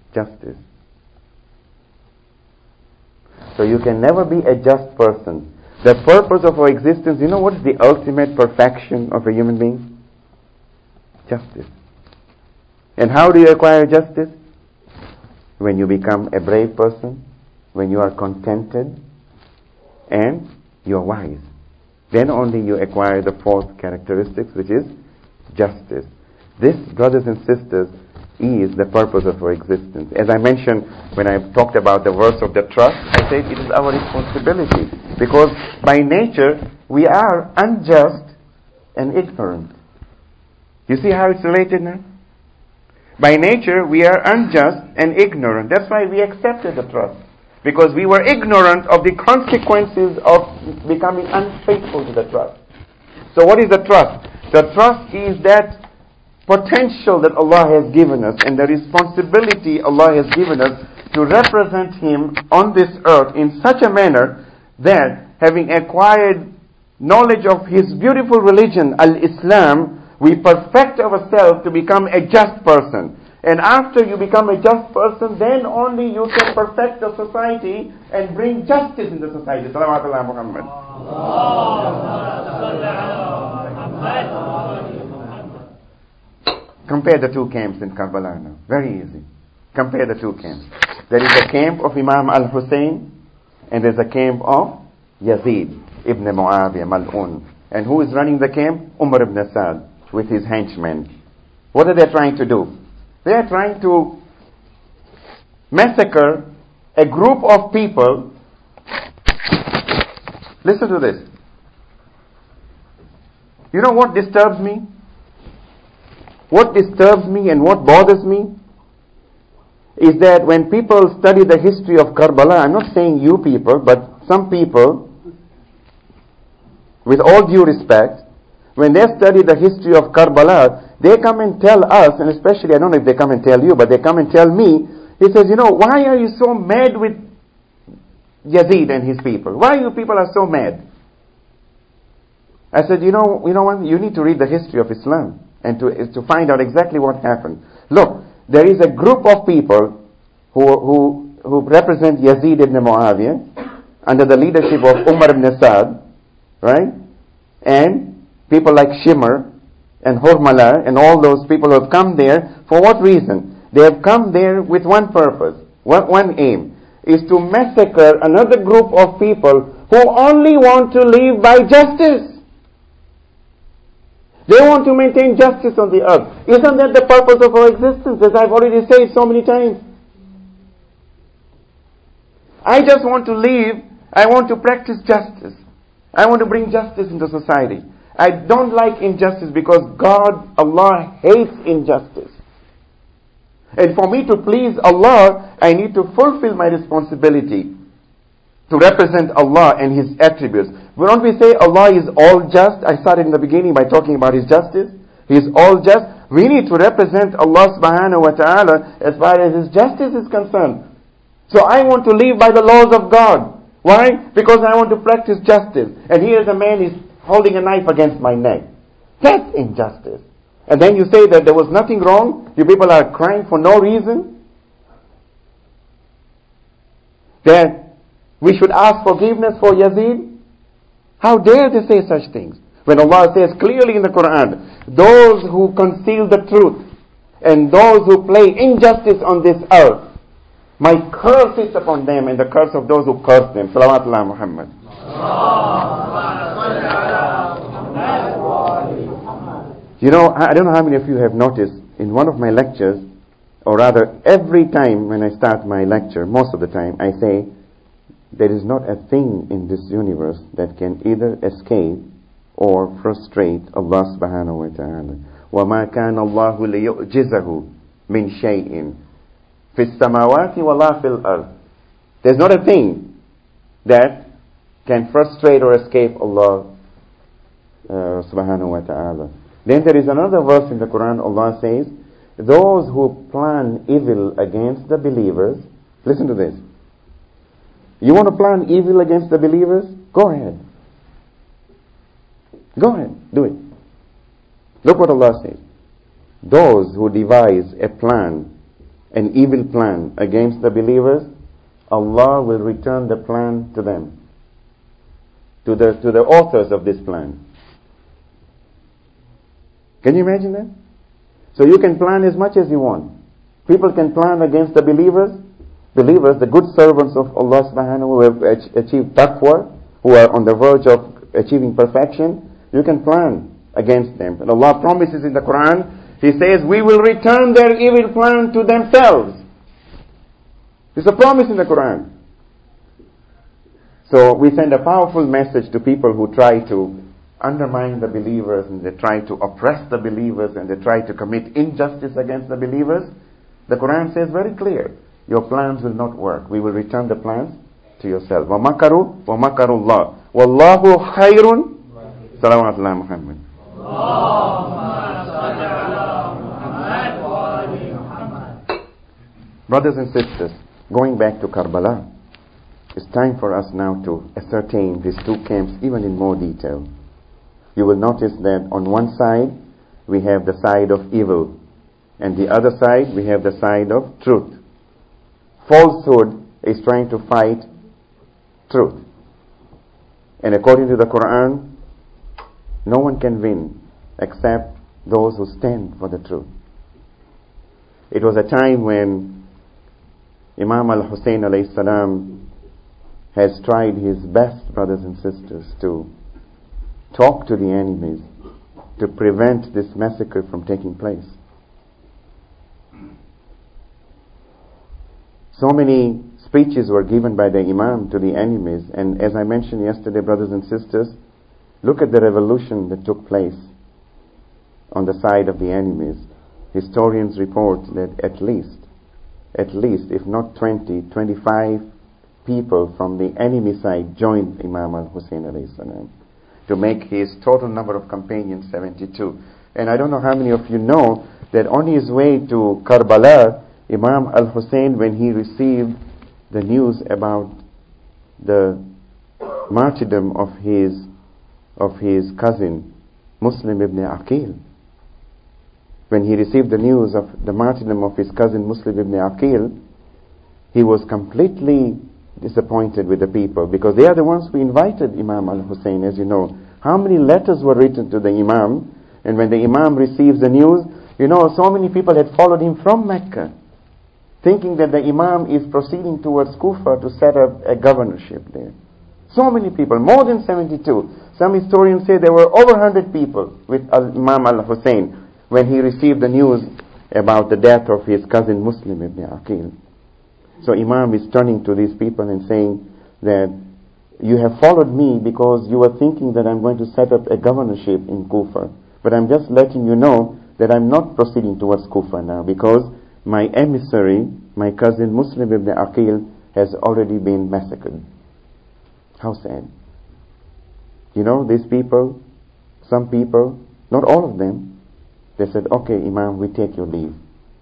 Justice. So you can never be a just person. The purpose of our existence, you know what is the ultimate perfection of a human being? Justice. And how do you acquire justice? When you become a brave person, when you are contented, and you are wise. Then only you acquire the fourth characteristics, which is justice. This, brothers and sisters, is the purpose of our existence. As I mentioned when I talked about the verse of the trust, I said it is our responsibility. Because by nature, we are unjust and ignorant. You see how it's related now? By nature, we are unjust and ignorant. That's why we accepted the trust. Because we were ignorant of the consequences of becoming unfaithful to the trust. So what is the trust? The trust is that potential that Allah has given us and the responsibility Allah has given us to represent Him on this earth in such a manner that, having acquired knowledge of His beautiful religion, Al-Islam, we perfect ourselves to become a just person. And after you become a just person, then only you can perfect the society and bring justice in the society. Salawat ala Muhammad. Compare the two camps in Karbala now. Very easy. Compare the two camps. There is a camp of Imam al-Hussein, and there is a camp of Yazid ibn Muawiyah Mal'un. And who is running the camp? Umar ibn Asad with his henchmen. What are they trying to do? They are trying to massacre a group of people. Listen to this. You know what disturbs me? What disturbs me and what bothers me is that when people study the history of Karbala, I'm not saying you people, but some people, with all due respect, when they study the history of Karbala, they come and tell us, and especially, I don't know if they come and tell you, but they come and tell me, he says, you know, why are you so mad with Yazid and his people? Why you people are so mad? I said, you know what? You need to read the history of Islam and to find out exactly what happened. Look, there is a group of people who represent Yazid ibn Muawiyah under the leadership of Umar ibn Asad, right? And people like Shimr and Hurmala and all those people who have come there, for what reason? They have come there with one purpose, one aim, is to massacre another group of people who only want to live by justice. They want to maintain justice on the earth. Isn't that the purpose of our existence, as I've already said so many times? I just want to live, I want to practice justice. I want to bring justice into society. I don't like injustice because God, Allah, hates injustice. And for me to please Allah, I need to fulfill my responsibility to represent Allah and His attributes. Don't we say Allah is all just? I started in the beginning by talking about His justice. He is all just. We need to represent Allah subhanahu wa ta'ala as far as His justice is concerned. So I want to live by the laws of God. Why? Because I want to practice justice. And here the man is holding a knife against my neck. That's injustice. And then you say that there was nothing wrong. You people are crying for no reason. That we should ask forgiveness for Yazid. How dare they say such things? When Allah says clearly in the Quran, those who conceal the truth and those who play injustice on this earth, my curse is upon them and the curse of those who curse them. Salawat ala Muhammad. You know, I don't know how many of you have noticed in one of my lectures, or rather every time when I start my lecture, most of the time I say, there is not a thing in this universe that can either escape or frustrate Allah subhanahu wa ta'ala. وَمَا كَانَ اللَّهُ لِيُعْجِزَهُ مِنْ شَيْءٍ فِي السَّمَاوَاتِ وَلَا فِي الْأَرْضِ. There's not a thing that can frustrate or escape Allah subhanahu wa ta'ala. Then there is another verse in the Quran, Allah says, those who plan evil against the believers, listen to this. You want to plan evil against the believers? Go ahead. Go ahead, do it. Look what Allah says. Those who devise a plan, an evil plan against the believers, Allah will return the plan to them. to the authors of this plan. Can you imagine that? So you can plan as much as you want. People can plan against the believers, the good servants of Allah subhanahu who have achieved taqwa, who are on the verge of achieving perfection. You can plan against them. And Allah promises in the Quran, He says, we will return their evil plan to themselves. It's a promise in the Quran. So we send a powerful message to people who try to undermine the believers, and they try to oppress the believers, and they try to commit injustice against the believers. The Quran says very clear, your plans will not work. We will return the plans to yourself. وَمَكَرُوا وَمَكَرُوا اللَّهُ وَاللَّهُ خَيْرٌ. Salawat ala Muhammad. Brothers and sisters, going back to Karbala, it's time for us now to ascertain these two camps even in more detail. You will notice that on one side we have the side of evil, and the other side we have the side of truth. Falsehood is trying to fight truth. And according to the Quran, no one can win except those who stand for the truth. It was a time when Imam al-Hussein alayhi salam has tried his best, brothers and sisters, to talk to the enemies to prevent this massacre from taking place. So many speeches were given by the Imam to the enemies, and as I mentioned yesterday, brothers and sisters, look at the revolution that took place on the side of the enemies. Historians report that at least, if not 20, 25 people from the enemy side joined Imam al-Hussein alayhi salam to make his total number of companions 72. And I don't know how many of you know that on his way to Karbala, Imam al-Hussein, when he received the news about the martyrdom of his cousin Muslim ibn Aqil, when he received the news of the martyrdom of his cousin Muslim ibn Aqil, he was completely disappointed with the people, because they are the ones who invited Imam al-Hussein, as you know. How many letters were written to the Imam, and when the Imam receives the news, you know, so many people had followed him from Mecca, thinking that the Imam is proceeding towards Kufa to set up a governorship there. So many people, more than 72. Some historians say there were over 100 people with Imam al-Hussein when he received the news about the death of his cousin Muslim ibn Aqil. So Imam is turning to these people and saying that you have followed me because you were thinking that I'm going to set up a governorship in Kufa. But I'm just letting you know that I'm not proceeding towards Kufa now, because my emissary, my cousin Muslim ibn Aqil, has already been massacred. How sad. You know, these people, some people, not all of them, they said, okay, Imam, we take your leave.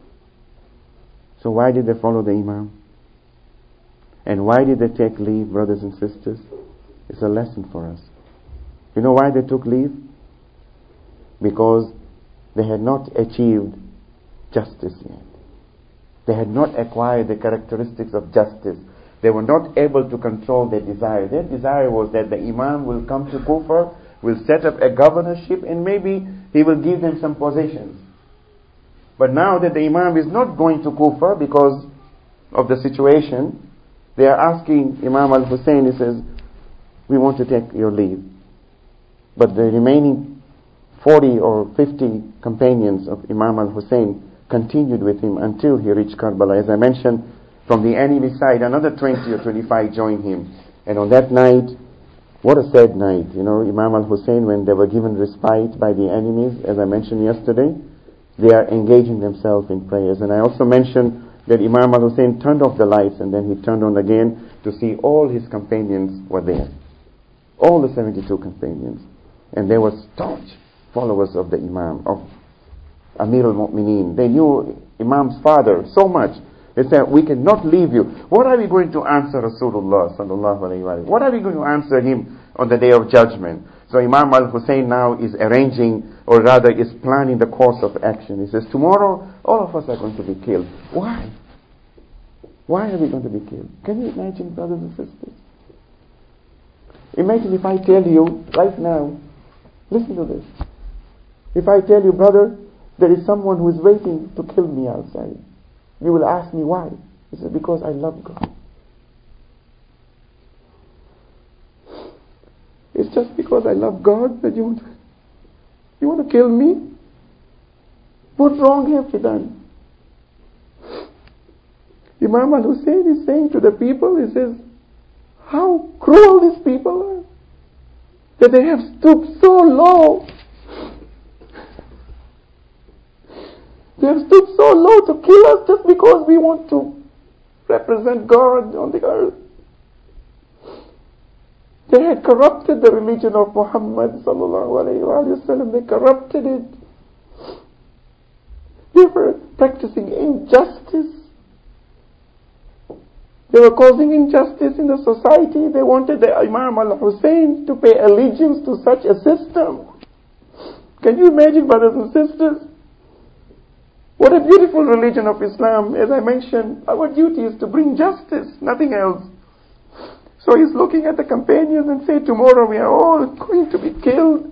So why did they follow the Imam? And why did they take leave, brothers and sisters? It's a lesson for us. You know why they took leave? Because they had not achieved justice yet. They had not acquired the characteristics of justice. They were not able to control their desire. Their desire was that the Imam will come to Kufa, will set up a governorship, and maybe he will give them some possessions. But now that the Imam is not going to Kufa because of the situation, they are asking Imam al-Hussein, he says, we want to take your leave. But the remaining 40 or 50 companions of Imam al-Hussein continued with him until he reached Karbala. As I mentioned, from the enemy side, another 20 or 25 joined him. And on that night, what a sad night. You know, Imam al-Hussein, when they were given respite by the enemies, as I mentioned yesterday, they are engaging themselves in prayers. And I also mentioned that Imam al-Hussein turned off the lights, and then he turned on again to see all his companions were there. All the 72 companions. And they were staunch followers of the Imam, of Amir al-Mu'mineen. They knew Imam's father so much. They said, we cannot leave you. What are we going to answer Rasulullah sallallahu alayhi wa sallam? What are we going to answer him on the day of judgment? So Imam al-Hussein now is arranging, or rather is planning the course of action. He says, tomorrow all of us are going to be killed. Why? Why are we going to be killed? Can you imagine, brothers and sisters? Imagine if I tell you right now, listen to this. If I tell you, brother, there is someone who is waiting to kill me outside, you will ask me why. He said, because I love God. It's just because I love God that you want to kill me? What wrong have you done? Imam al-Hussein is saying to the people, he says, how cruel these people are, that they have stooped so low. They have stooped so low to kill us just because we want to represent God on the earth. They had corrupted the religion of Muhammad sallallahu alayhi wa sallam. They corrupted it. They were practicing injustice. They were causing injustice in the society. They wanted the Imam al-Hussein to pay allegiance to such a system. Can you imagine, brothers and sisters? What a beautiful religion of Islam. As I mentioned, our duty is to bring justice, nothing else. So he's looking at the companions and say, tomorrow we are all going to be killed.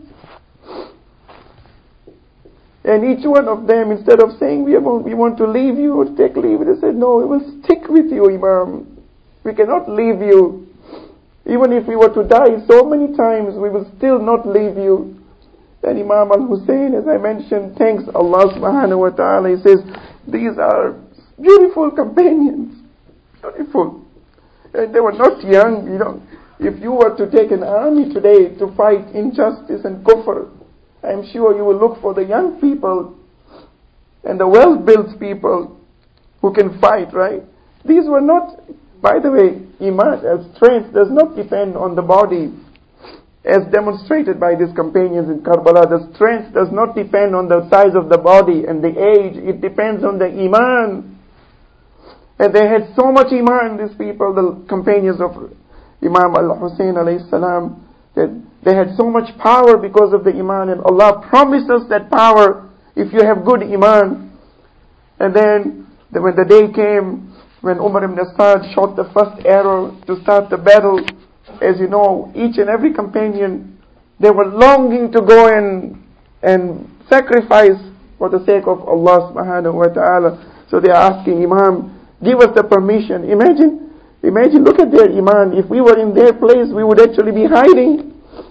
And each one of them, instead of saying, we want to leave you or take leave, they said, no, we will stick with you, Imam. We cannot leave you. Even if we were to die so many times, we will still not leave you. And Imam al-Hussein, as I mentioned, thanks Allah subhanahu wa ta'ala. He says, these are beautiful companions. Beautiful. And they were not young, you know. If you were to take an army today to fight injustice and kufr, I'm sure you will look for the young people and the well-built people who can fight, right? These were not, by the way, iman, strength does not depend on the body. As demonstrated by these companions in Karbala, the strength does not depend on the size of the body and the age. It depends on the iman. And they had so much iman, these people, the companions of Imam al-Hussein alayhi salam, that they had so much power because of the iman. And Allah promised us that power if you have good iman. And then when the day came, when Umar ibn Asad shot the first arrow to start the battle, as you know, each and every companion, they were longing to go and sacrifice for the sake of Allah subhanahu wa ta'ala. So they are asking, Imam, give us the permission. Imagine, look at their iman. If we were in their place, we would actually be hiding.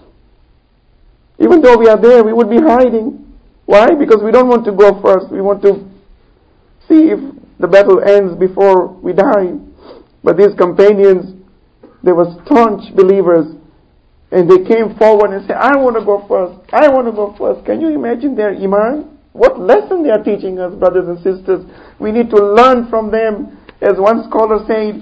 Even though we are there, we would be hiding. Why? Because we don't want to go first. We want to see if the battle ends before we die. But these companions, they were staunch believers. And they came forward and said, I want to go first. I want to go first. Can you imagine their iman? What lesson they are teaching us, brothers and sisters. We need to learn from them. As one scholar said,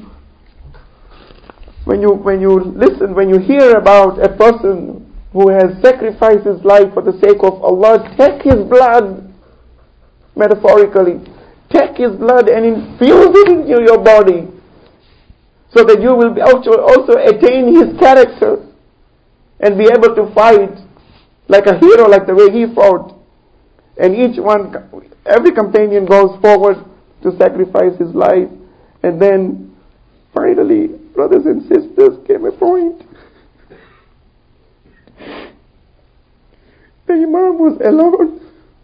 when you hear about a person who has sacrificed his life for the sake of Allah, take his blood, metaphorically, take his blood and infuse it into your body, so that you will also attain his character and be able to fight like a hero, like the way he fought. And every companion goes forward to sacrifice his life. And then finally, brothers and sisters, came a point. The Imam was alone.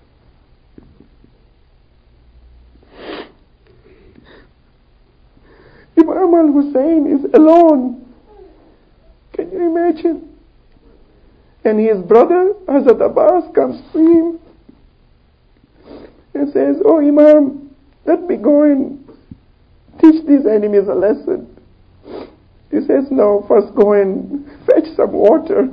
Imam al-Hussein is alone. Can you imagine? And his brother, Hazrat Abbas, comes to him and says, oh Imam, let me go and teach these enemies a lesson. He says, no, first go and fetch some water.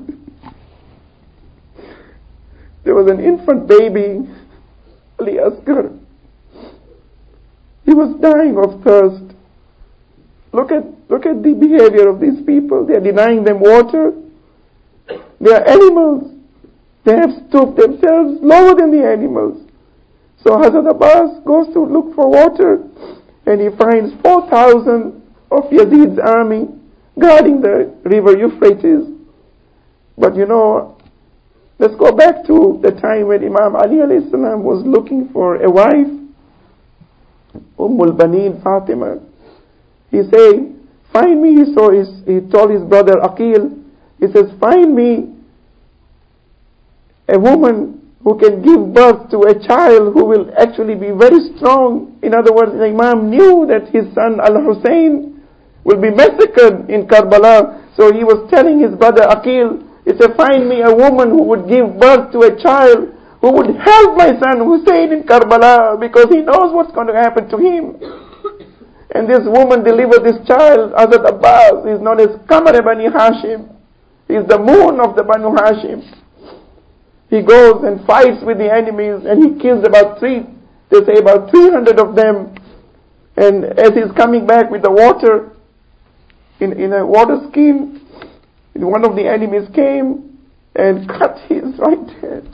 There was an infant baby, Ali Asghar. He was dying of thirst. Look at the behavior of these people. They are denying them water. They are animals. They have stooped themselves lower than the animals. So Hazrat Abbas goes to look for water, and he finds 4,000 of Yazid's army guarding the river Euphrates. But you know, let's go back to the time when Imam Ali alayhi salam was looking for a wife, al-Baneen Fatima. He said, find me. He told his brother Aqil, He says, find me a woman who can give birth to a child who will actually be very strong. In other words, the Imam knew that his son Al-Hussein will be massacred in Karbala. So he was telling his brother Aqil, he said, find me a woman who would give birth to a child who would help my son Hussein in Karbala, because he knows what's going to happen to him. And this woman delivered this child, Hazrat Abbas. He's known as Qamar Bani Hashim. He's the moon of the Banu Hashim. He goes and fights with the enemies, and he kills about 300 of them. And as he's coming back with the water, in a water skin, one of the enemies came and cut his right hand.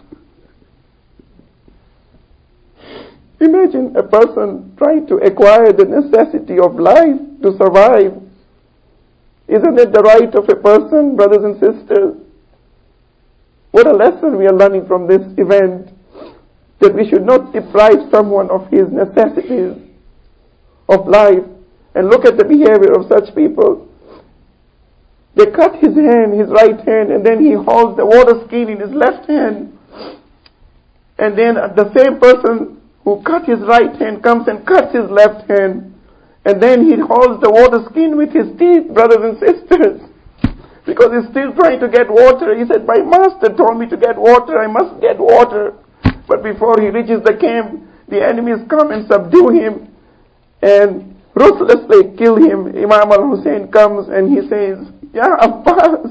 Imagine a person trying to acquire the necessity of life to survive. Isn't it the right of a person, brothers and sisters? What a lesson we are learning from this event, that we should not deprive someone of his necessities of life. And look at the behavior of such people. They cut his hand, his right hand, and then he holds the water skin in his left hand. And then the same person who cut his right hand comes and cuts his left hand. And then he holds the water skin with his teeth, brothers and sisters. Because he's still trying to get water. He said, my master told me to get water, I must get water. But before he reaches the camp, the enemies come and subdue him and ruthlessly kill him. Imam al-Hussein comes and he says, Ya Abbas,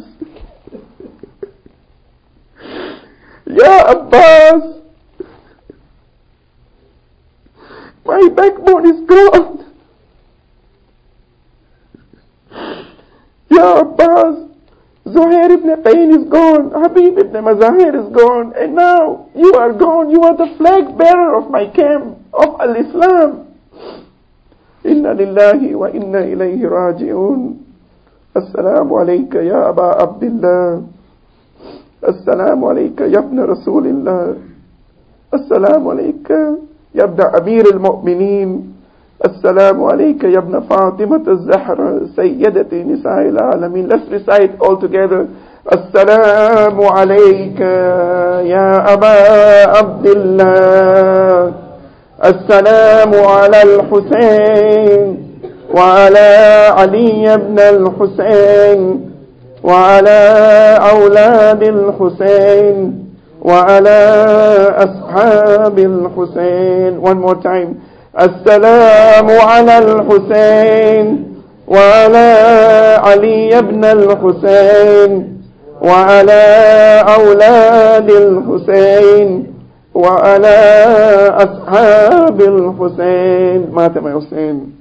Ya Abbas, my backbone is gone. Ya Abbas, Zuhair ibn Qayn is gone, Habib ibn Mazahir is gone, and now you are gone. You are the flag bearer of my camp, of al-Islam. Inna lillahi wa inna ilayhi raji'un. Assalamu alayka ya Aba Abdullah. Assalamu alayka ya ibn Rasulillah. Assalamu alayka ya ibn Amir al-Mu'mineen. Assalamu alayka ya ibn Fatimah al-Zahra Sayyidati Nisa'il Alamin. Let's recite all together. Assalamu alayka ya Aba Abdullah. Assalamu ala al-Husayn وعلى علي بن الحسين وعلى أولاد الحسين وعلى أصحاب الحسين. One more time. السلام على الحسين وعلى علي بن الحسين وعلى أولاد الحسين وعلى أصحاب الحسين. مات يا حسين.